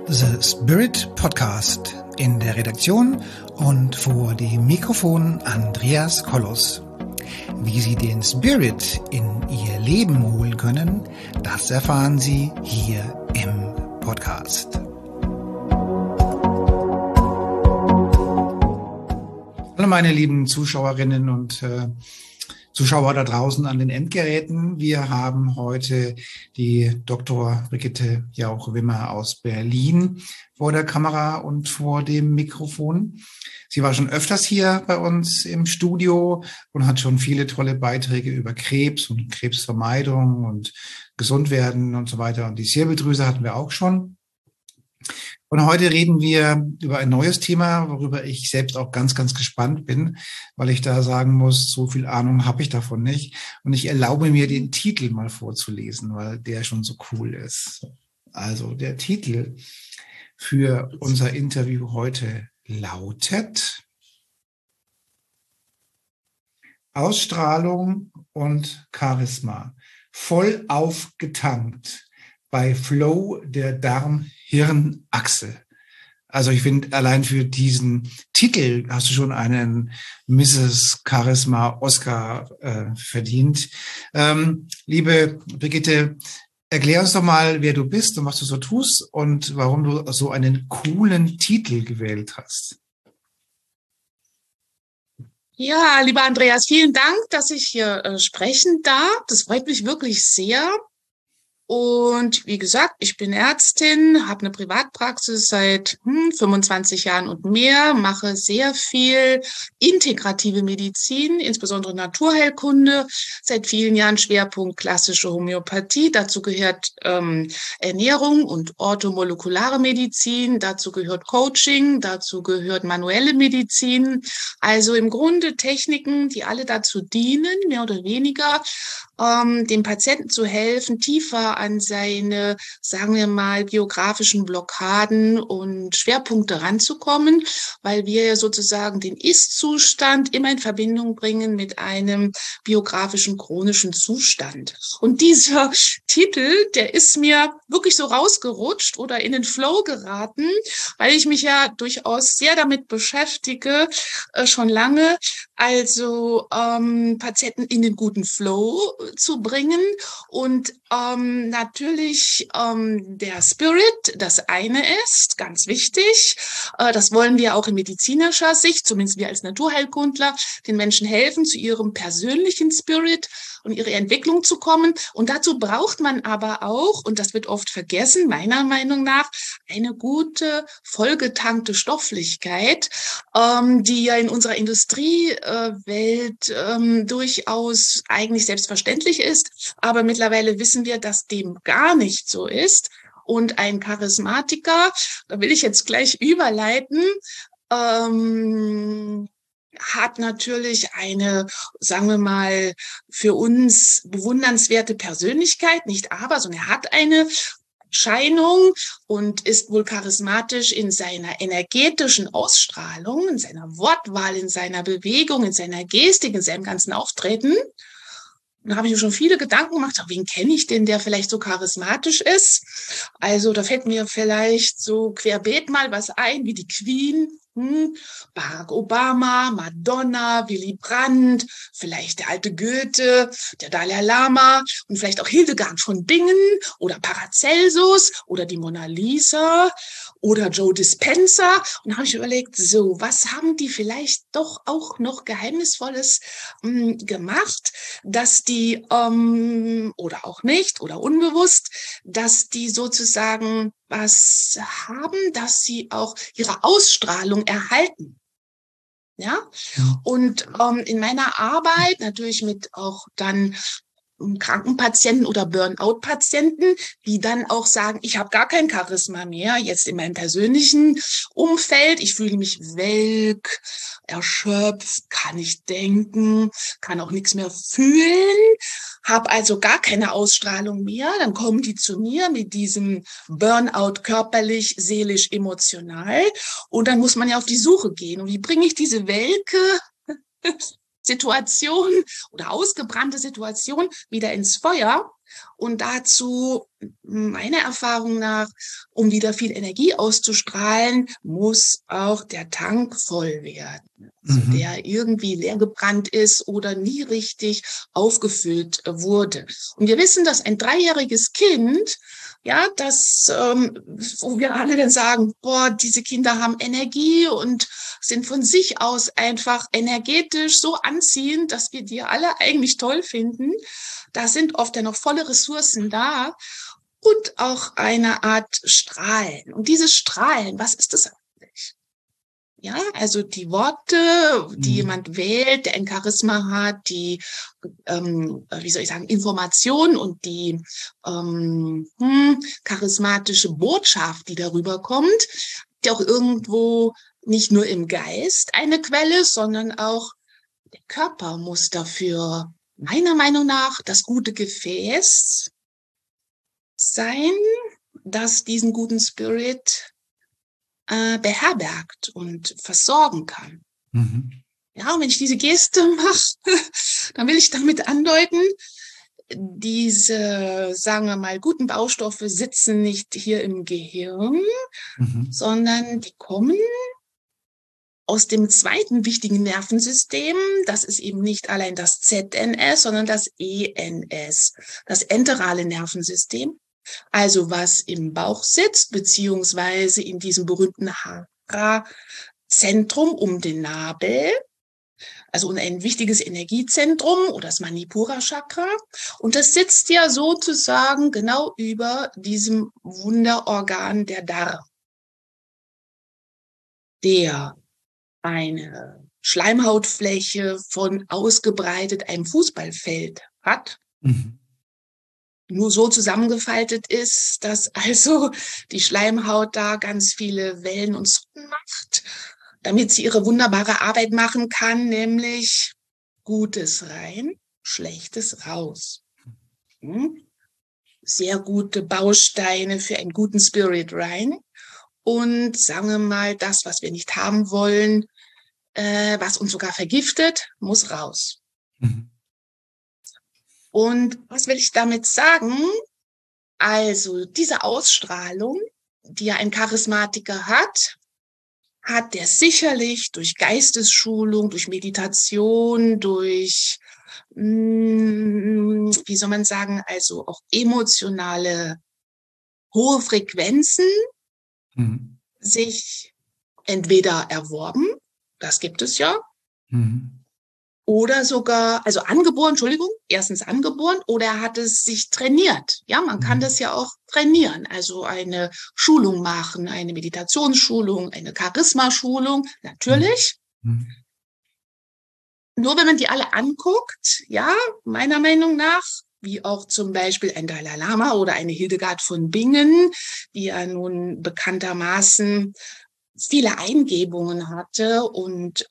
The Spirit Podcast. In der Redaktion und vor dem Mikrofon Andreas Kollos. Wie Sie den Spirit in Ihr Leben holen können, das erfahren Sie hier im Podcast. Hallo meine lieben Zuschauerinnen und Zuschauer da draußen an den Endgeräten. Wir haben heute die Dr. Brigitte Jauch-Wimmer aus Berlin vor der Kamera und vor dem Mikrofon. Sie war schon öfters hier bei uns im Studio und hat schon viele tolle Beiträge über Krebs und Krebsvermeidung und Gesundwerden und so weiter. Und die Zirbeldrüse hatten wir auch schon. Und heute reden wir über ein neues Thema, worüber ich selbst auch ganz, ganz gespannt bin, weil ich da sagen muss, so viel Ahnung habe ich davon nicht. Und ich erlaube mir, den Titel mal vorzulesen, weil der schon so cool ist. Also der Titel für unser Interview heute lautet Ausstrahlung und Charisma. Voll aufgetankt bei Flow der Darm-Hirn-Achse. Also ich finde, allein für diesen Titel hast du schon einen Mrs. Charisma Oscar verdient. Liebe Brigitte, erklär uns doch mal, wer du bist und was du so tust und warum du so einen coolen Titel gewählt hast. Ja, lieber Andreas, vielen Dank, dass ich hier sprechen darf. Das freut mich wirklich sehr. Und wie gesagt, ich bin Ärztin, habe eine Privatpraxis seit 25 Jahren und mehr, mache sehr viel integrative Medizin, insbesondere Naturheilkunde, seit vielen Jahren Schwerpunkt klassische Homöopathie. Dazu gehört Ernährung und orthomolekulare Medizin, dazu gehört Coaching, dazu gehört manuelle Medizin. Also im Grunde Techniken, die alle dazu dienen, mehr oder weniger, dem Patienten zu helfen, tiefer an seine, sagen wir mal, biografischen Blockaden und Schwerpunkte ranzukommen, weil wir ja sozusagen den Ist-Zustand immer in Verbindung bringen mit einem biografischen chronischen Zustand. Und dieser Titel, der ist mir wirklich so rausgerutscht oder in den Flow geraten, weil ich mich ja durchaus sehr damit beschäftige, schon lange, also Patienten in den guten Flow zu bringen und natürlich der Spirit das eine ist, ganz wichtig. Das wollen wir auch in medizinischer Sicht, zumindest wir als Naturheilkundler, den Menschen helfen, zu ihrem persönlichen Spirit und ihre Entwicklung zu kommen. Und dazu braucht man aber auch, und das wird oft vergessen, meiner Meinung nach, eine gute, vollgetankte Stofflichkeit, die ja in unserer Industriewelt durchaus eigentlich selbstverständlich ist. Aber mittlerweile wissen wir, dass dem gar nicht so ist. Und ein Charismatiker, da will ich jetzt gleich überleiten, hat natürlich eine, sagen wir mal, für uns bewundernswerte Persönlichkeit, nicht aber, sondern er hat eine Erscheinung und ist wohl charismatisch in seiner energetischen Ausstrahlung, in seiner Wortwahl, in seiner Bewegung, in seiner Gestik, in seinem ganzen Auftreten. Da habe ich mir schon viele Gedanken gemacht, wen kenne ich denn, der vielleicht so charismatisch ist? Also da fällt mir vielleicht so querbeet mal was ein, wie die Queen, Barack Obama, Madonna, Willy Brandt, vielleicht der alte Goethe, der Dalai Lama und vielleicht auch Hildegard von Bingen oder Paracelsus oder die Mona Lisa oder Joe Dispenza. Und da habe ich überlegt, so, was haben die vielleicht doch auch noch Geheimnisvolles gemacht, dass die, oder auch nicht, oder unbewusst, dass die sozusagen was haben, dass sie auch ihre Ausstrahlung erhalten. Ja, und in meiner Arbeit natürlich mit auch dann Krankenpatienten oder Burnout-Patienten, die dann auch sagen, ich habe gar kein Charisma mehr, jetzt in meinem persönlichen Umfeld, ich fühle mich welk, erschöpft, kann nicht denken, kann auch nichts mehr fühlen, habe also gar keine Ausstrahlung mehr, dann kommen die zu mir mit diesem Burnout körperlich, seelisch, emotional und dann muss man ja auf die Suche gehen. Und wie bringe ich diese Welke Situation oder ausgebrannte Situation wieder ins Feuer. Und dazu, meiner Erfahrung nach, um wieder viel Energie auszustrahlen, muss auch der Tank voll werden. Also der irgendwie leer gebrannt ist oder nie richtig aufgefüllt wurde. Und wir wissen, dass ein 3-jähriges Kind, ja, wo wir alle dann sagen, boah, diese Kinder haben Energie und sind von sich aus einfach energetisch so anziehend, dass wir die alle eigentlich toll finden. Da sind oft ja noch volle Ressourcen da und auch eine Art Strahlen. Und dieses Strahlen, was ist das eigentlich? Ja, also die Worte, die jemand wählt, der ein Charisma hat, die, wie soll ich sagen, Information und die charismatische Botschaft, die darüber kommt, die auch irgendwo nicht nur im Geist eine Quelle ist, sondern auch der Körper muss dafür meiner Meinung nach das gute Gefäß sein, das diesen guten Spirit beherbergt und versorgen kann. Ja, und wenn ich diese Geste mache, dann will ich damit andeuten, diese, sagen wir mal, guten Baustoffe sitzen nicht hier im Gehirn, sondern die kommen aus dem zweiten wichtigen Nervensystem. Das ist eben nicht allein das ZNS, sondern das ENS, das enterale Nervensystem. Also was im Bauch sitzt, beziehungsweise in diesem berühmten Hara-Zentrum um den Nabel. Also ein wichtiges Energiezentrum oder das Manipura-Chakra. Und das sitzt ja sozusagen genau über diesem Wunderorgan der Darm, der eine Schleimhautfläche von ausgebreitet einem Fußballfeld hat. Nur so zusammengefaltet ist, dass also die Schleimhaut da ganz viele Wellen und Zotten macht, damit sie ihre wunderbare Arbeit machen kann, nämlich Gutes rein, Schlechtes raus. Sehr gute Bausteine für einen guten Spirit rein und sagen wir mal, das, was wir nicht haben wollen, was uns sogar vergiftet, muss raus. Und was will ich damit sagen? Also diese Ausstrahlung, die ja ein Charismatiker hat der sicherlich durch Geistesschulung, durch Meditation, durch, wie soll man sagen, also auch emotionale hohe Frequenzen sich entweder erworben, das gibt es ja, oder sogar, also erstens angeboren, oder er hat es sich trainiert. Ja, man kann das ja auch trainieren, also eine Schulung machen, eine Meditationsschulung, eine Charisma-Schulung, natürlich. Nur wenn man die alle anguckt, ja, meiner Meinung nach, wie auch zum Beispiel ein Dalai Lama oder eine Hildegard von Bingen, die ja nun bekanntermaßen viele Eingebungen hatte und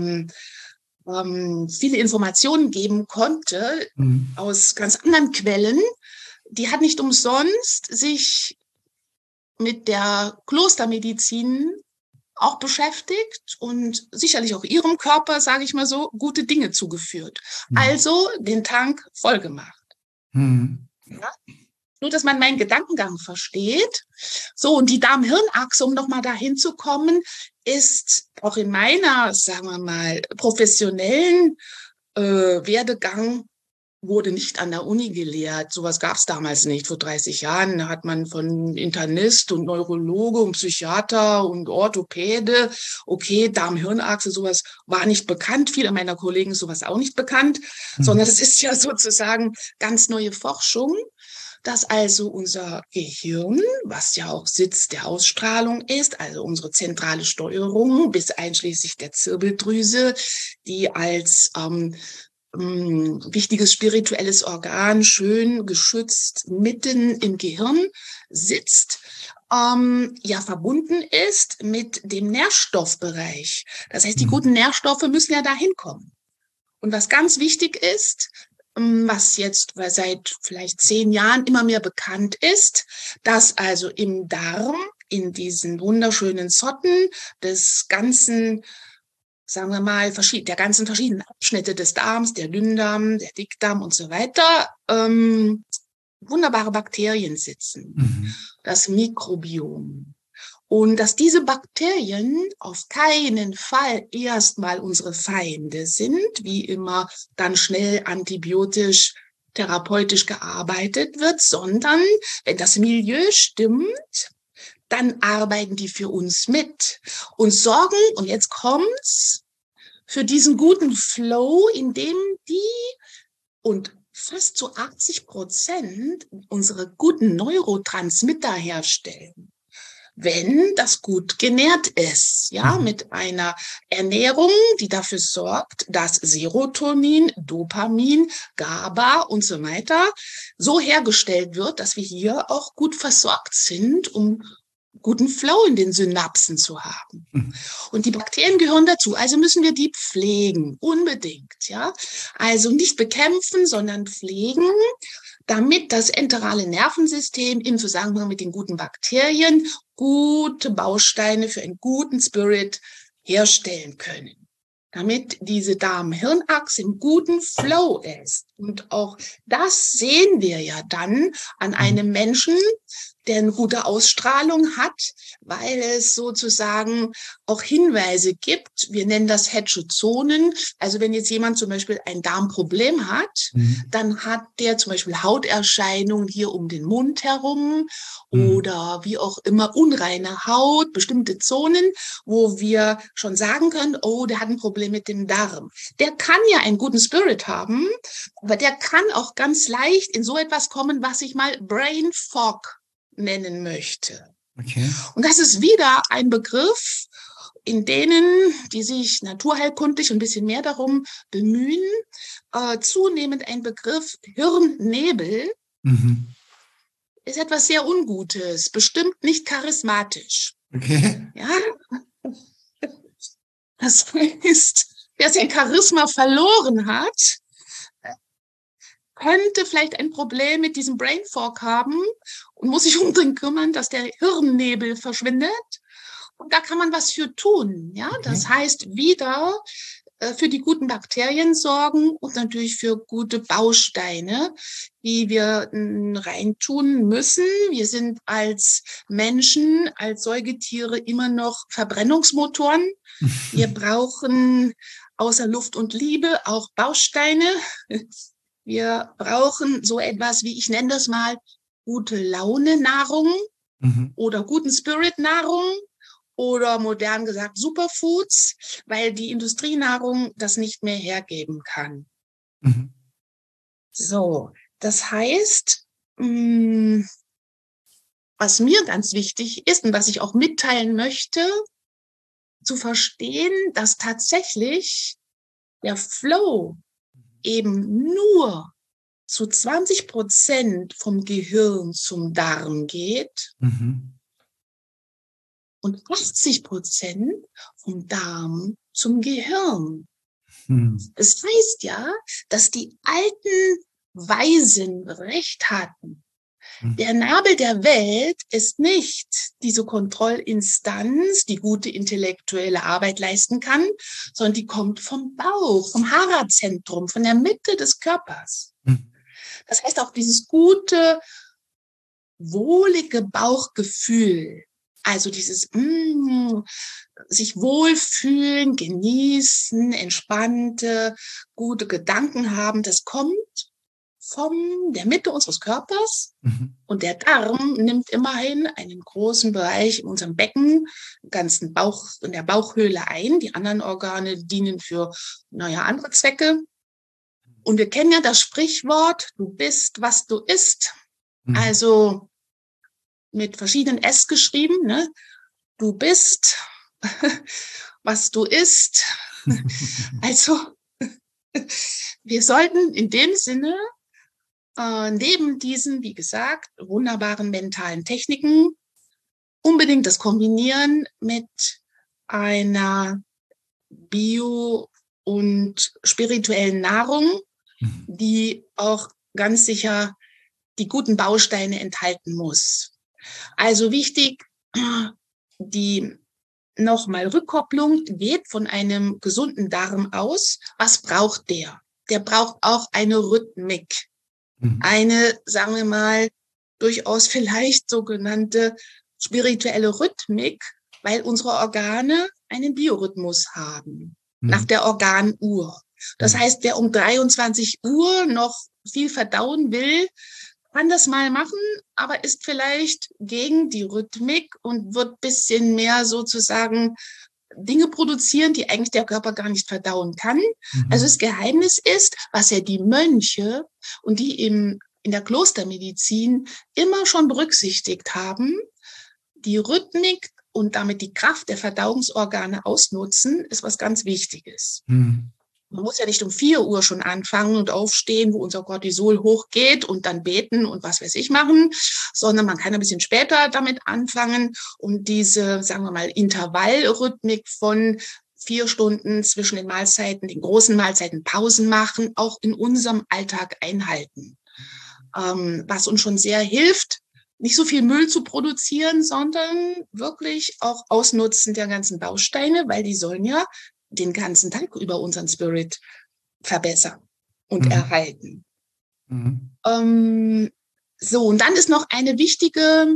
viele Informationen geben konnte aus ganz anderen Quellen. Die hat nicht umsonst sich mit der Klostermedizin auch beschäftigt und sicherlich auch ihrem Körper, sage ich mal so, gute Dinge zugeführt. Also den Tank voll gemacht. Ja? Nur, dass man meinen Gedankengang versteht. So, und die Darm-Hirn-Achse, um nochmal dahin zu kommen, ist auch in meiner, sagen wir mal, professionellen Werdegang, wurde nicht an der Uni gelehrt. Sowas gab es damals nicht. Vor 30 Jahren da hat man von Internist und Neurologe und Psychiater und Orthopäde, okay, Darm-Hirn-Achse, sowas war nicht bekannt. Viele meiner Kollegen ist sowas auch nicht bekannt, sondern das ist ja sozusagen ganz neue Forschung, dass also unser Gehirn, was ja auch Sitz der Ausstrahlung ist, also unsere zentrale Steuerung bis einschließlich der Zirbeldrüse, die als wichtiges spirituelles Organ schön geschützt mitten im Gehirn sitzt, ja verbunden ist mit dem Nährstoffbereich. Das heißt, die guten Nährstoffe müssen ja dahin kommen. Und was ganz wichtig ist, was jetzt seit vielleicht 10 Jahren immer mehr bekannt ist, dass also im Darm, in diesen wunderschönen Zotten des ganzen sagen wir mal, der ganzen verschiedenen Abschnitte des Darms, der Dünndarm, der Dickdarm und so weiter, wunderbare Bakterien sitzen, das Mikrobiom. Und dass diese Bakterien auf keinen Fall erstmal unsere Feinde sind, wie immer dann schnell antibiotisch, therapeutisch gearbeitet wird, sondern wenn das Milieu stimmt, dann arbeiten die für uns mit und sorgen, und jetzt kommt's, für diesen guten Flow, in dem die und fast zu 80% unsere guten Neurotransmitter herstellen. Wenn das gut genährt ist, ja, mit einer Ernährung, die dafür sorgt, dass Serotonin, Dopamin, GABA und so weiter so hergestellt wird, dass wir hier auch gut versorgt sind, um guten Flow in den Synapsen zu haben. Und die Bakterien gehören dazu, also müssen wir die pflegen, unbedingt, ja. Also nicht bekämpfen, sondern pflegen, damit das enterale Nervensystem im Zusammenhang mit den guten Bakterien gute Bausteine für einen guten Spirit herstellen können. Damit diese Darm-Hirn-Achse im guten Flow ist. Und auch das sehen wir ja dann an einem Menschen, der eine gute Ausstrahlung hat, weil es sozusagen auch Hinweise gibt. Wir nennen das Hedgezonen. Also wenn jetzt jemand zum Beispiel ein Darmproblem hat, dann hat der zum Beispiel Hauterscheinungen hier um den Mund herum oder wie auch immer unreine Haut, bestimmte Zonen, wo wir schon sagen können, oh, der hat ein Problem mit dem Darm. Der kann ja einen guten Spirit haben, aber der kann auch ganz leicht in so etwas kommen, was ich mal Brain Fog nennen möchte. Okay. Und das ist wieder ein Begriff, in denen, die sich naturheilkundlich ein bisschen mehr darum bemühen, zunehmend ein Begriff Hirnnebel ist etwas sehr Ungutes, bestimmt nicht charismatisch. Okay. Ja, das heißt, wer sein Charisma verloren hat, könnte vielleicht ein Problem mit diesem Brain Fog haben und muss sich unbedingt kümmern, dass der Hirnnebel verschwindet. Und da kann man was für tun. Ja, das heißt wieder für die guten Bakterien sorgen und natürlich für gute Bausteine, die wir reintun müssen. Wir sind als Menschen, als Säugetiere immer noch Verbrennungsmotoren. Wir brauchen außer Luft und Liebe auch Bausteine. Wir brauchen so etwas wie, ich nenne das mal, gute Laune-Nahrung oder guten Spirit-Nahrung oder modern gesagt Superfoods, weil die Industrienahrung das nicht mehr hergeben kann. So, das heißt, was mir ganz wichtig ist und was ich auch mitteilen möchte, zu verstehen, dass tatsächlich der Flow eben nur zu 20% vom Gehirn zum Darm geht und 80% vom Darm zum Gehirn. Das heißt ja, dass die alten Weisen recht hatten. Der Nabel der Welt ist nicht diese Kontrollinstanz, die gute intellektuelle Arbeit leisten kann, sondern die kommt vom Bauch, vom Hara-Zentrum, von der Mitte des Körpers. Das heißt auch dieses gute, wohlige Bauchgefühl, also dieses sich wohlfühlen, genießen, entspannte, gute Gedanken haben, das kommt von der Mitte unseres Körpers. Und der Darm nimmt immerhin einen großen Bereich in unserem Becken, ganzen Bauch, in der Bauchhöhle ein. Die anderen Organe dienen für, andere Zwecke. Und wir kennen ja das Sprichwort, du bist, was du isst. Also mit verschiedenen S geschrieben, ne? Du bist, was du isst. Also wir sollten in dem Sinne neben diesen, wie gesagt, wunderbaren mentalen Techniken unbedingt das kombinieren mit einer bio- und spirituellen Nahrung, die auch ganz sicher die guten Bausteine enthalten muss. Also wichtig, die nochmal Rückkopplung geht von einem gesunden Darm aus. Was braucht der? Der braucht auch eine Rhythmik. Eine, sagen wir mal, durchaus vielleicht sogenannte spirituelle Rhythmik, weil unsere Organe einen Biorhythmus haben, nach der Organuhr. Das heißt, wer um 23 Uhr noch viel verdauen will, kann das mal machen, aber ist vielleicht gegen die Rhythmik und wird ein bisschen mehr sozusagen Dinge produzieren, die eigentlich der Körper gar nicht verdauen kann. Also das Geheimnis ist, was ja die Mönche und die in der Klostermedizin immer schon berücksichtigt haben, die Rhythmik und damit die Kraft der Verdauungsorgane ausnutzen, ist was ganz Wichtiges. Man muss ja nicht um 4 Uhr schon anfangen und aufstehen, wo unser Cortisol hochgeht und dann beten und was weiß ich machen, sondern man kann ein bisschen später damit anfangen und diese, sagen wir mal, Intervallrhythmik von 4 Stunden zwischen den Mahlzeiten, den großen Mahlzeiten Pausen machen, auch in unserem Alltag einhalten. Was uns schon sehr hilft, nicht so viel Müll zu produzieren, sondern wirklich auch Ausnutzen der ganzen Bausteine, weil die sollen ja den ganzen Tag über unseren Spirit verbessern und erhalten. So, und dann ist noch eine wichtige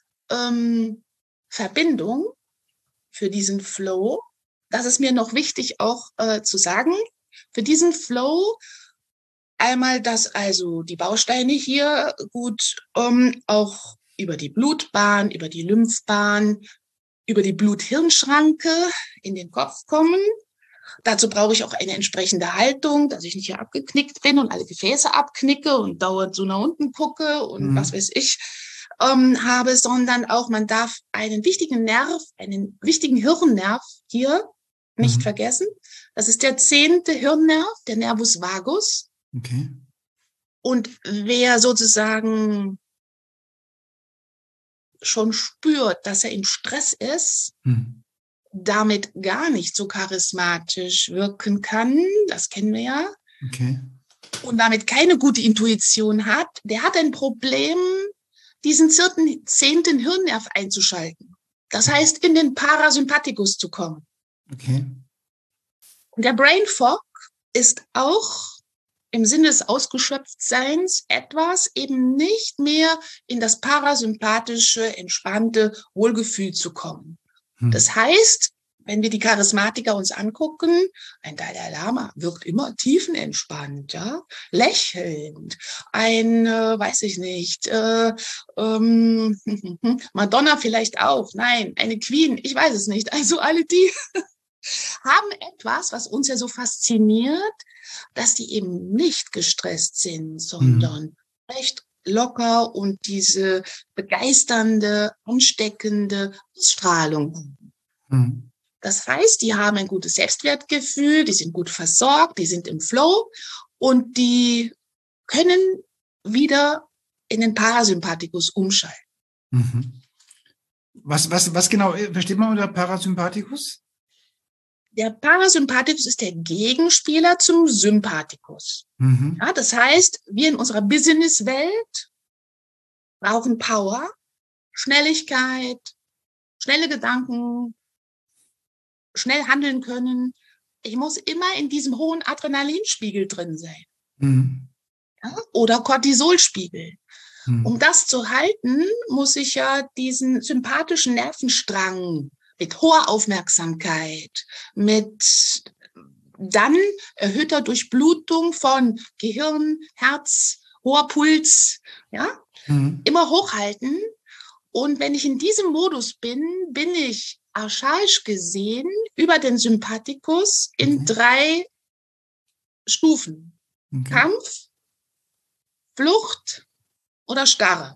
Verbindung für diesen Flow. Das ist mir noch wichtig auch zu sagen. Für diesen Flow einmal, dass also die Bausteine hier gut auch über die Blutbahn, über die Lymphbahn, über die Blut-Hirn-Schranke in den Kopf kommen. Dazu brauche ich auch eine entsprechende Haltung, dass ich nicht hier abgeknickt bin und alle Gefäße abknicke und dauernd so nach unten gucke und was weiß ich habe, sondern auch man darf einen wichtigen Nerv, einen wichtigen Hirnnerv hier nicht vergessen. Das ist der 10. Hirnnerv, der Nervus vagus. Okay. Und wer sozusagen schon spürt, dass er in Stress ist, damit gar nicht so charismatisch wirken kann, das kennen wir ja, und damit keine gute Intuition hat, der hat ein Problem, diesen 10. Hirnnerv einzuschalten. Das heißt, in den Parasympathikus zu kommen. Okay. Und der Brain Fog ist auch im Sinne des Ausgeschöpftseins etwas, eben nicht mehr in das parasympathische, entspannte Wohlgefühl zu kommen. Das heißt, wenn wir die Charismatiker uns angucken, ein Dalai Lama wirkt immer tiefenentspannt, ja, lächelnd, weiß ich nicht, Madonna vielleicht auch, nein, eine Queen, ich weiß es nicht. Also alle die haben etwas, was uns ja so fasziniert, dass die eben nicht gestresst sind, sondern recht locker und diese begeisternde, ansteckende Strahlung. Das heißt, die haben ein gutes Selbstwertgefühl, die sind gut versorgt, die sind im Flow und die können wieder in den Parasympathikus umschalten. Was genau versteht man unter Parasympathikus? Der Parasympathikus ist der Gegenspieler zum Sympathikus. Ja, das heißt, wir in unserer Businesswelt brauchen Power, Schnelligkeit, schnelle Gedanken, schnell handeln können. Ich muss immer in diesem hohen Adrenalinspiegel drin sein. Ja, oder Cortisolspiegel. Um das zu halten, muss ich ja diesen sympathischen Nervenstrang mit hoher Aufmerksamkeit, mit dann erhöhter Durchblutung von Gehirn, Herz, hoher Puls, ja, immer hochhalten. Und wenn ich in diesem Modus bin, bin ich archaisch gesehen über den Sympathikus in 3 Stufen. Kampf, Flucht oder Starre.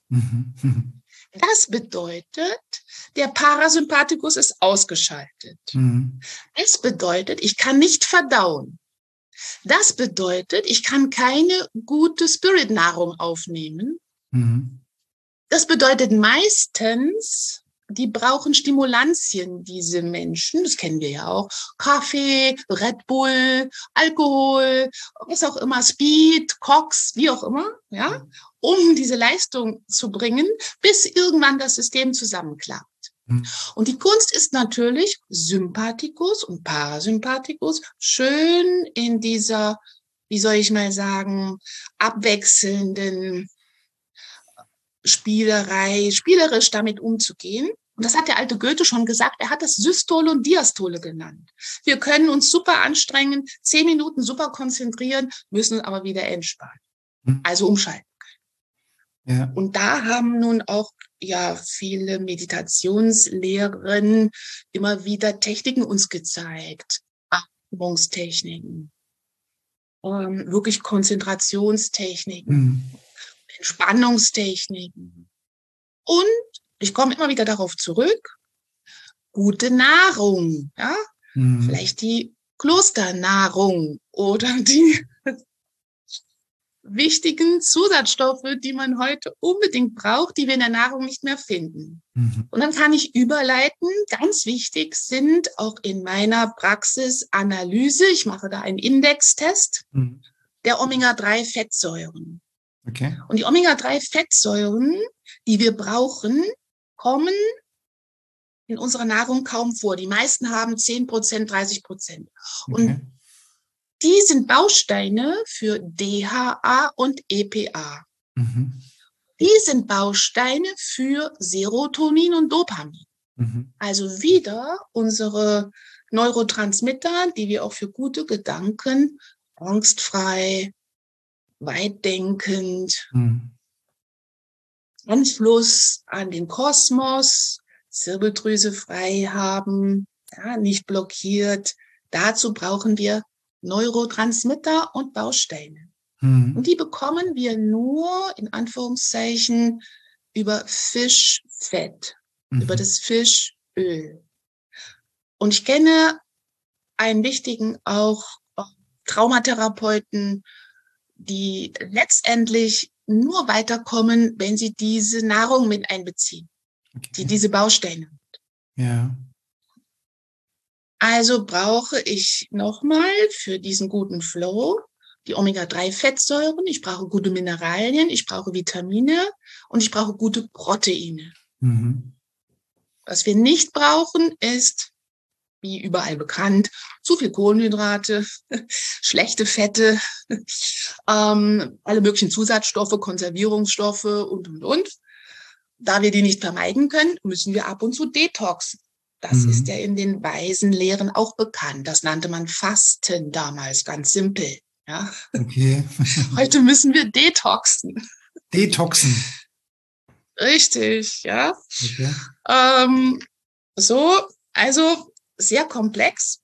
Das bedeutet, der Parasympathikus ist ausgeschaltet. Das bedeutet, ich kann nicht verdauen. Das bedeutet, ich kann keine gute Spirit-Nahrung aufnehmen. Das bedeutet meistens, die brauchen Stimulantien, diese Menschen, das kennen wir ja auch, Kaffee, Red Bull, Alkohol, was auch immer, Speed, Koks, wie auch immer, ja, um diese Leistung zu bringen, bis irgendwann das System zusammenklappt. Mhm. Und die Kunst ist natürlich, Sympathikus und Parasympathikus schön in dieser, wie soll ich mal sagen, abwechselnden Spielerei, spielerisch damit umzugehen. Und das hat der alte Goethe schon gesagt, er hat das Systole und Diastole genannt. Wir können uns super anstrengen, 10 Minuten super konzentrieren, müssen aber wieder entspannen. Mhm. Also umschalten. Ja. Und da haben nun auch ja viele Meditationslehrerinnen immer wieder Techniken uns gezeigt. Atmungstechniken, wirklich Konzentrationstechniken, Mhm. Entspannungstechniken. Und ich komme immer wieder darauf zurück, gute Nahrung, ja, Mhm. vielleicht die Klosternahrung oder die wichtigen Zusatzstoffe, die man heute unbedingt braucht, die wir in der Nahrung nicht mehr finden. Mhm. Und dann kann ich überleiten. Ganz wichtig sind auch in meiner Praxis Analyse, ich mache da einen Indextest Mhm. der Omega-3-Fettsäuren. Okay. Und die Omega-3-Fettsäuren, die wir brauchen, kommen in unserer Nahrung kaum vor. Die meisten haben 10%, 30%. Okay. Und die sind Bausteine für DHA und EPA. Mhm. Die sind Bausteine für Serotonin und Dopamin. Mhm. Also wieder unsere Neurotransmitter, die wir auch für gute Gedanken, angstfrei, weitdenkend, Mhm. Anschluss an den Kosmos, Zirbeldrüse frei haben, ja, nicht blockiert. Dazu brauchen wir Neurotransmitter und Bausteine. Mhm. Und die bekommen wir nur, in Anführungszeichen, über Fischfett, über Mhm. das Fischöl. Und ich kenne einen wichtigen auch Traumatherapeuten, die letztendlich nur weiterkommen, wenn sie diese Nahrung mit einbeziehen, Okay. diese Bausteine. Ja. Also brauche ich nochmal für diesen guten Flow die Omega-3-Fettsäuren, ich brauche gute Mineralien, ich brauche Vitamine und ich brauche gute Proteine. Mhm. Was wir nicht brauchen, ist, wie überall bekannt, zu viel Kohlenhydrate, schlechte Fette, alle möglichen Zusatzstoffe, Konservierungsstoffe und. Da wir die nicht vermeiden können, müssen wir ab und zu detoxen. Das ist ja Mhm. in den weisen Lehren auch bekannt. Das nannte man Fasten damals, ganz simpel. Ja. Okay. Heute müssen wir detoxen. Detoxen. Richtig, ja. Okay. Ähm, so, also sehr komplex.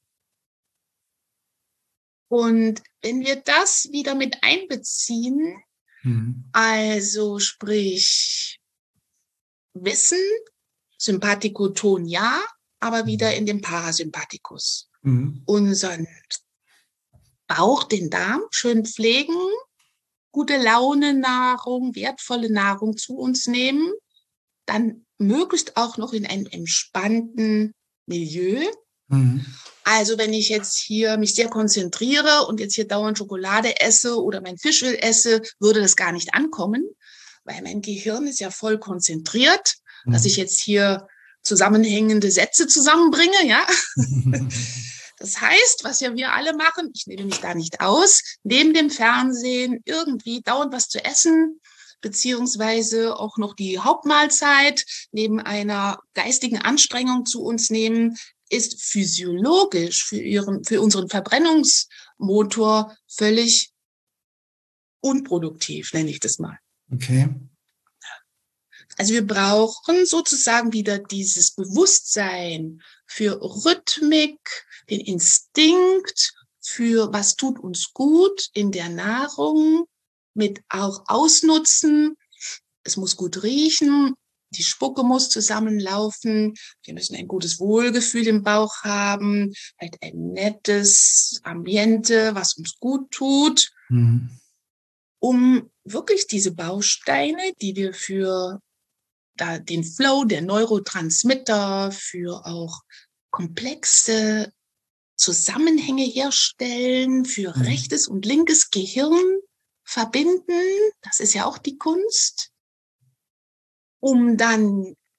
Und wenn wir das wieder mit einbeziehen, Mhm. also sprich Wissen, Sympathikoton ja, aber wieder in den Parasympathikus. Mhm. Unseren Bauch, den Darm schön pflegen, gute Laune Nahrung, wertvolle Nahrung zu uns nehmen, dann möglichst auch noch in einem entspannten Milieu. Mhm. Also wenn ich jetzt hier mich sehr konzentriere und jetzt hier dauernd Schokolade esse oder mein Fischöl esse, würde das gar nicht ankommen, weil mein Gehirn ist ja voll konzentriert, dass ich Mhm. jetzt hier zusammenhängende Sätze zusammenbringe, ja. Mhm. Das heißt, was ja wir alle machen, ich nehme mich da nicht aus, neben dem Fernsehen irgendwie dauernd was zu essen, beziehungsweise auch noch die Hauptmahlzeit neben einer geistigen Anstrengung zu uns nehmen, ist physiologisch für unseren Verbrennungsmotor völlig unproduktiv, nenne ich das mal. Okay. Also wir brauchen sozusagen wieder dieses Bewusstsein für Rhythmik, den Instinkt, für was tut uns gut in der Nahrung, mit auch Ausnutzen. Es muss gut riechen, die Spucke muss zusammenlaufen, wir müssen ein gutes Wohlgefühl im Bauch haben, halt ein nettes Ambiente, was uns gut tut, Mhm. um wirklich diese Bausteine, die wir für da den Flow der Neurotransmitter, für auch komplexe Zusammenhänge herstellen, für Mhm. rechtes und linkes Gehirn verbinden. Das ist ja auch die Kunst, um dann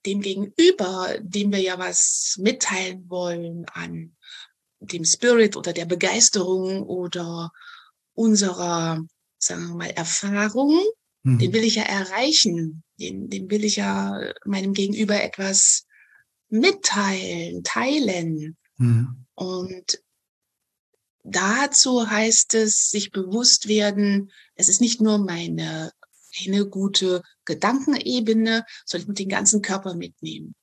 dem Gegenüber, dem wir ja was mitteilen wollen an dem Spirit oder der Begeisterung oder unserer, sagen wir mal, Erfahrung, den will ich ja erreichen. Den will ich ja meinem Gegenüber etwas mitteilen, teilen. Und dazu heißt es, sich bewusst werden, es ist nicht nur eine gute Gedankenebene, sondern ich muss den ganzen Körper mitnehmen.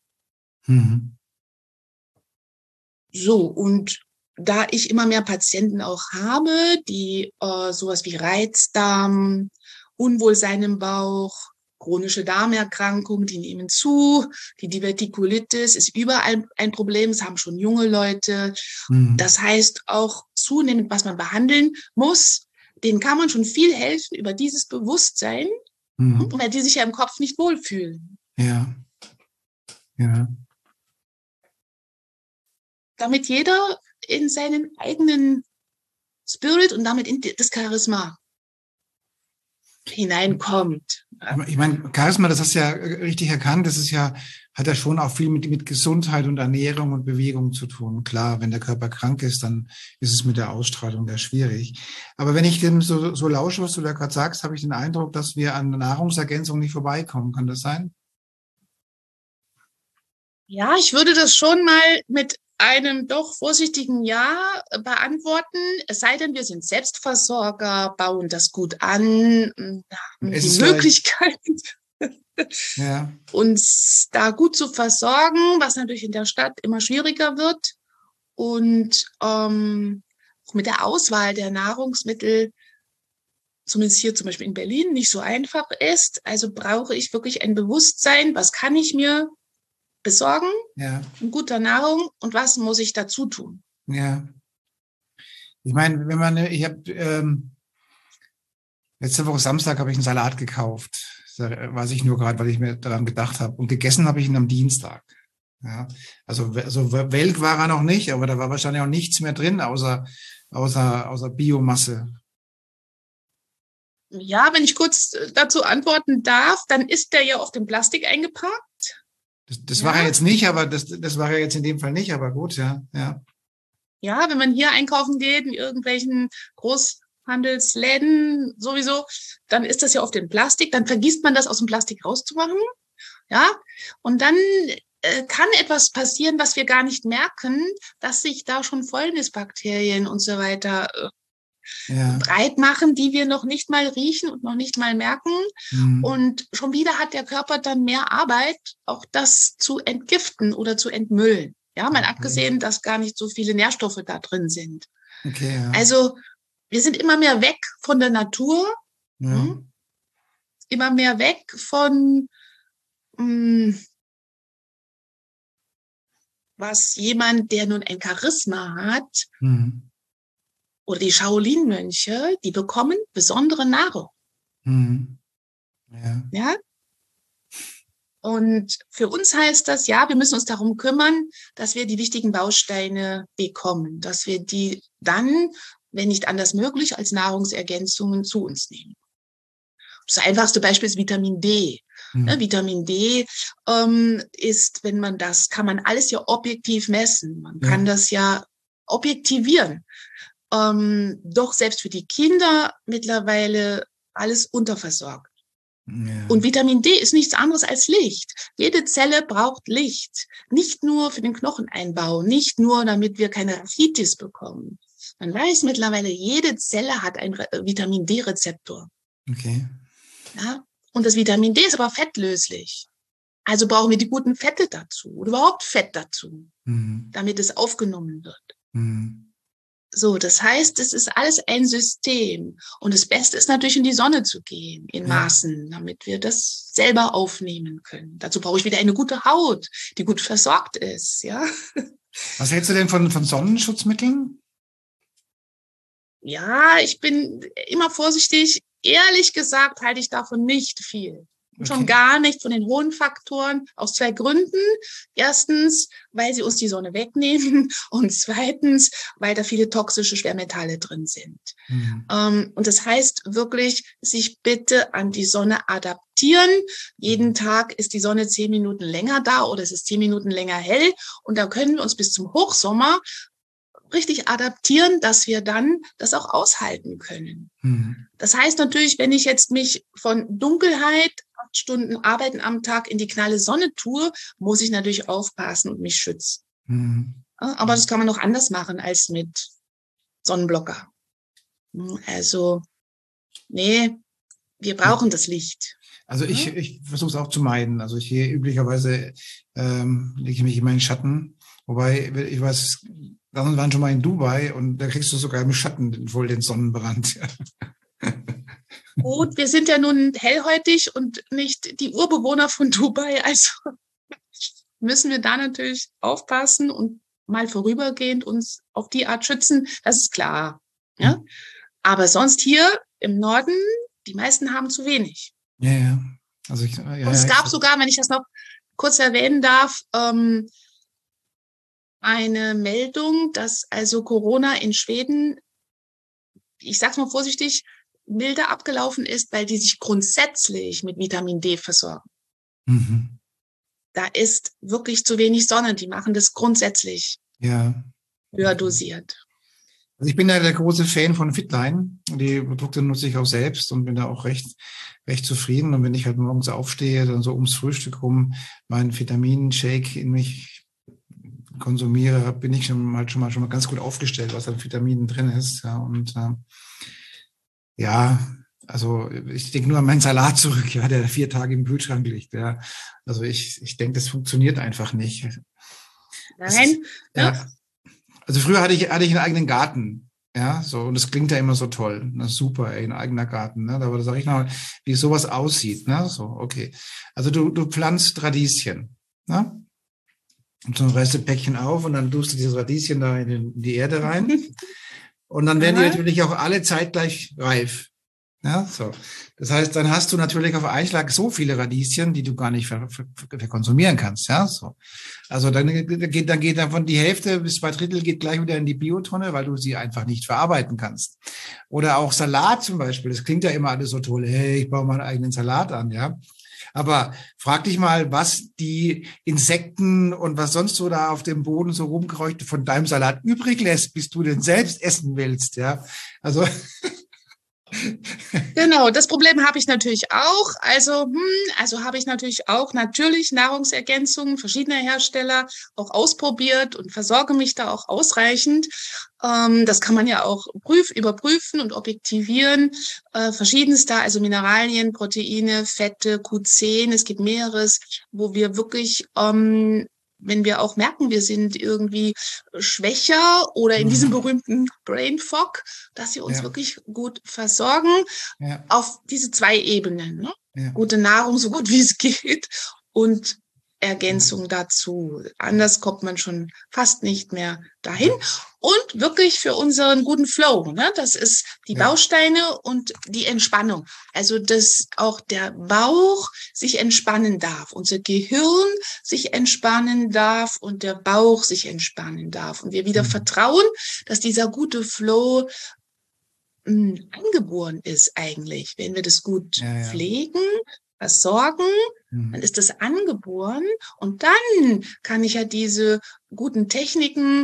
So, und da ich immer mehr Patienten auch habe, die sowas wie Reizdarm, Unwohlsein im Bauch, chronische Darmerkrankungen, die nehmen zu, die Divertikulitis ist überall ein Problem, das haben schon junge Leute. Das heißt auch zunehmend, was man behandeln muss, denen kann man schon viel helfen über dieses Bewusstsein, weil die sich ja im Kopf nicht wohlfühlen. Ja. Ja. Damit jeder in seinen eigenen Spirit und damit in das Charisma hineinkommt. Ich meine, Charisma, das hast du ja richtig erkannt, das ist ja, hat ja schon auch viel mit Gesundheit und Ernährung und Bewegung zu tun. Klar, wenn der Körper krank ist, dann ist es mit der Ausstrahlung ja schwierig. Aber wenn ich dem so lausche, was du da gerade sagst, habe ich den Eindruck, dass wir an Nahrungsergänzung nicht vorbeikommen. Kann das sein? Ja, ich würde das schon mal mit einem doch vorsichtigen Ja beantworten, es sei denn, wir sind Selbstversorger, bauen das gut an, haben die Möglichkeit, ja, uns da gut zu versorgen, was natürlich in der Stadt immer schwieriger wird. Und auch mit der Auswahl der Nahrungsmittel, zumindest hier zum Beispiel in Berlin, nicht so einfach ist. Also brauche ich wirklich ein Bewusstsein, was kann ich mir besorgen, in guter Nahrung und was muss ich dazu tun? Ja. Ich meine, ich habe letzte Woche Samstag habe ich einen Salat gekauft. Das weiß ich nur gerade, weil ich mir daran gedacht habe. Und gegessen habe ich ihn am Dienstag. Ja. Also so welk war er noch nicht, aber da war wahrscheinlich auch nichts mehr drin, außer Biomasse. Ja, wenn ich kurz dazu antworten darf, dann ist der ja auf dem Plastik eingepackt. Das war er jetzt nicht, aber das war er jetzt in dem Fall nicht, aber gut, ja. Ja, wenn man hier einkaufen geht, in irgendwelchen Großhandelsläden sowieso, dann ist das ja auf dem Plastik, dann vergisst man das aus dem Plastik rauszumachen, ja, und dann kann etwas passieren, was wir gar nicht merken, dass sich da schon Fäulnisbakterien und so weiter breit machen, die wir noch nicht mal riechen und noch nicht mal merken. Und schon wieder hat der Körper dann mehr Arbeit, auch das zu entgiften oder zu entmüllen. Ja, mal abgesehen, dass gar nicht so viele Nährstoffe da drin sind. Okay, ja. Also wir sind immer mehr weg von der Natur, immer mehr weg von was jemand, der nun ein Charisma hat, oder die Shaolin-Mönche, die bekommen besondere Nahrung. Ja. Und für uns heißt das, ja, wir müssen uns darum kümmern, dass wir die wichtigen Bausteine bekommen, dass wir die dann, wenn nicht anders möglich, als Nahrungsergänzungen zu uns nehmen. Das einfachste Beispiel ist Vitamin D. Vitamin D ist, kann man alles ja objektiv messen. Man kann das ja objektivieren. Doch selbst für die Kinder mittlerweile alles unterversorgt. Ja. Und Vitamin D ist nichts anderes als Licht. Jede Zelle braucht Licht. Nicht nur für den Knocheneinbau, nicht nur, damit wir keine Rachitis bekommen. Man weiß mittlerweile, jede Zelle hat einen Vitamin D-Rezeptor. Okay. Ja? Und das Vitamin D ist aber fettlöslich. Also brauchen wir die guten Fette dazu oder überhaupt Fett dazu, damit es aufgenommen wird. So, das heißt, es ist alles ein System. Und das Beste ist natürlich, in die Sonne zu gehen, in Maßen, damit wir das selber aufnehmen können. Dazu brauche ich wieder eine gute Haut, die gut versorgt ist, ja. Was hältst du denn von Sonnenschutzmitteln? Ja, ich bin immer vorsichtig. Ehrlich gesagt halte ich davon nicht viel. Schon gar nicht von den hohen Faktoren, aus 2 Gründen. Erstens, weil sie uns die Sonne wegnehmen und zweitens, weil da viele toxische Schwermetalle drin sind. Und das heißt wirklich, sich bitte an die Sonne adaptieren. Jeden Tag ist die Sonne 10 Minuten länger da oder es ist 10 Minuten länger hell und da können wir uns bis zum Hochsommer richtig adaptieren, dass wir dann das auch aushalten können. Das heißt natürlich, wenn ich jetzt mich von Dunkelheit, 8 Stunden Arbeiten am Tag in die knalle Sonne tue, muss ich natürlich aufpassen und mich schützen. Aber das kann man noch anders machen als mit Sonnenblocker. Also, nee, wir brauchen das Licht. Also ich versuche es auch zu meiden. Also ich hier üblicherweise lege ich mich in meinen Schatten. Wobei, ich weiß, wir waren schon mal in Dubai und da kriegst du sogar im Schatten voll den Sonnenbrand. Gut, wir sind ja nun hellhäutig und nicht die Urbewohner von Dubai, also müssen wir da natürlich aufpassen und mal vorübergehend uns auf die Art schützen, das ist klar. Ja? Aber sonst hier im Norden, die meisten haben zu wenig. Ja. Also und es gab sogar, wenn ich das noch kurz erwähnen darf, eine Meldung, dass also Corona in Schweden, ich sag's mal vorsichtig, milder abgelaufen ist, weil die sich grundsätzlich mit Vitamin D versorgen. Da ist wirklich zu wenig Sonne. Die machen das grundsätzlich höher dosiert. Also ich bin ja der große Fan von Fitline. Die Produkte nutze ich auch selbst und bin da auch recht zufrieden. Und wenn ich halt morgens aufstehe, dann so ums Frühstück rum meinen Vitaminshake in mich konsumiere, bin ich schon mal ganz gut aufgestellt, was an Vitaminen drin ist. Ja, und also ich denke nur an meinen Salat zurück, der 4 Tage im Kühlschrank liegt. Ja. Also ich denke, das funktioniert einfach nicht. Nein. Also früher hatte ich einen eigenen Garten. Ja, so, und das klingt ja immer so toll. Na, super, ein eigener Garten. Ne? Aber da sage ich mal, wie sowas aussieht. Ne? So, okay. Also du pflanzt Radieschen. Ne? Und so ein Restepäckchen auf und dann tust du dieses Radieschen da in die Erde rein. Und dann werden die natürlich auch alle zeitgleich reif. Ja, so. Das heißt, dann hast du natürlich auf einen Schlag so viele Radieschen, die du gar nicht verkonsumieren kannst. Ja, so. Also dann geht davon die Hälfte bis 2/3 geht gleich wieder in die Biotonne, weil du sie einfach nicht verarbeiten kannst. Oder auch Salat zum Beispiel. Das klingt ja immer alles so toll. Hey, ich baue meinen eigenen Salat an, ja. Aber frag dich mal, was die Insekten und was sonst so da auf dem Boden so rumkreucht von deinem Salat übrig lässt, bis du den selbst essen willst, ja. Also Genau, das Problem habe ich natürlich auch. Also habe ich natürlich auch Nahrungsergänzungen verschiedener Hersteller auch ausprobiert und versorge mich da auch ausreichend. Das kann man ja auch überprüfen und objektivieren. Verschiedenste, also Mineralien, Proteine, Fette, Q10. Es gibt mehreres, wo wir wirklich wenn wir auch merken, wir sind irgendwie schwächer oder in diesem berühmten Brain Fog, dass sie uns wirklich gut versorgen auf diese 2 Ebenen. Ne? Ja. Gute Nahrung, so gut wie es geht und Ergänzung dazu. Anders kommt man schon fast nicht mehr dahin. Und wirklich für unseren guten Flow. Ne? Das ist die Bausteine und die Entspannung. Also, dass auch der Bauch sich entspannen darf, unser Gehirn sich entspannen darf und der Bauch sich entspannen darf. Und wir wieder vertrauen, dass dieser gute Flow angeboren ist eigentlich. Wenn wir das gut pflegen, versorgen, dann ist das angeboren und dann kann ich ja diese guten Techniken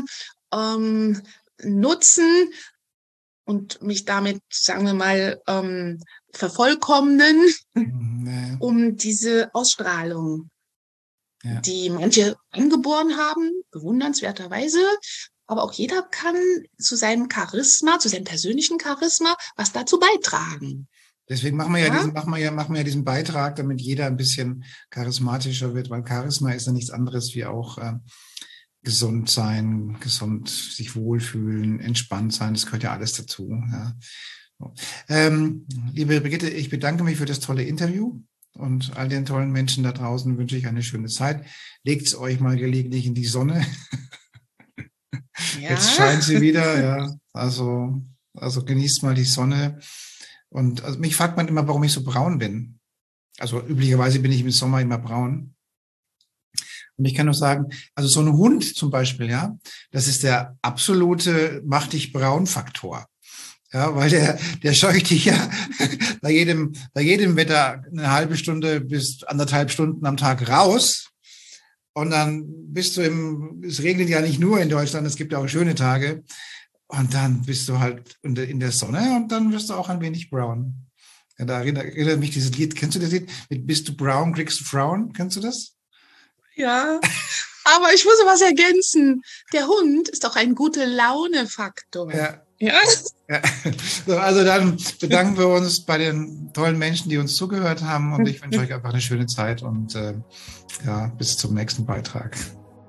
nutzen und mich damit, sagen wir mal, vervollkommnen, um diese Ausstrahlung, die manche angeboren haben, bewundernswerterweise, aber auch jeder kann zu seinem Charisma, zu seinem persönlichen Charisma, was dazu beitragen. Deswegen machen wir diesen Beitrag, damit jeder ein bisschen charismatischer wird, weil Charisma ist ja nichts anderes wie auch gesund sein, sich wohlfühlen, entspannt sein. Das gehört ja alles dazu. Ja. So. Liebe Brigitte, ich bedanke mich für das tolle Interview und all den tollen Menschen da draußen wünsche ich eine schöne Zeit. Legt's euch mal gelegentlich in die Sonne. Jetzt scheint sie wieder, ja. Also genießt mal die Sonne. Und also mich fragt man immer, warum ich so braun bin. Also üblicherweise bin ich im Sommer immer braun. Und ich kann nur sagen, also so ein Hund zum Beispiel, ja, das ist der absolute Mach dich braun Faktor. Ja, weil der scheucht dich ja bei jedem Wetter eine halbe Stunde bis 1,5 Stunden am Tag raus. Und dann bist du es regnet ja nicht nur in Deutschland, es gibt ja auch schöne Tage. Und dann bist du halt in der Sonne und dann wirst du auch ein wenig brown. Ja, da erinnert mich dieses Lied. Kennst du das Lied? Mit Bist du brown, kriegst du Frauen? Kennst du das? Ja, aber ich muss was ergänzen. Der Hund ist auch ein Gute-Laune-Faktor. Ja. Ja. Ja. So, also dann bedanken wir uns bei den tollen Menschen, die uns zugehört haben. Und ich wünsche euch einfach eine schöne Zeit und ja, bis zum nächsten Beitrag.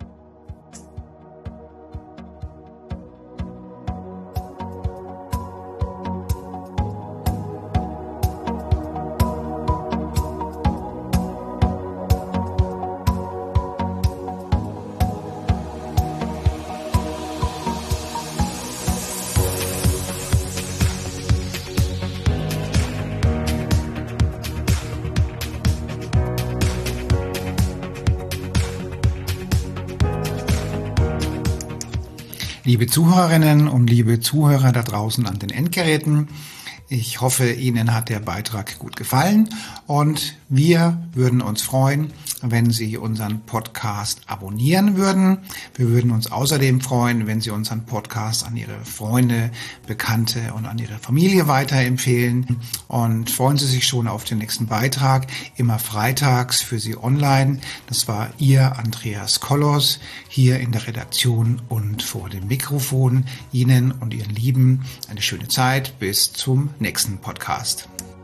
Liebe Zuhörerinnen und liebe Zuhörer da draußen an den Endgeräten, ich hoffe, Ihnen hat der Beitrag gut gefallen und wir würden uns freuen, wenn Sie unseren Podcast abonnieren würden. Wir würden uns außerdem freuen, wenn Sie unseren Podcast an Ihre Freunde, Bekannte und an Ihre Familie weiterempfehlen. Und freuen Sie sich schon auf den nächsten Beitrag, immer freitags für Sie online. Das war Ihr Andreas Kollos hier in der Redaktion und vor dem Mikrofon. Ihnen und Ihren Lieben eine schöne Zeit. Bis zum nächsten Podcast.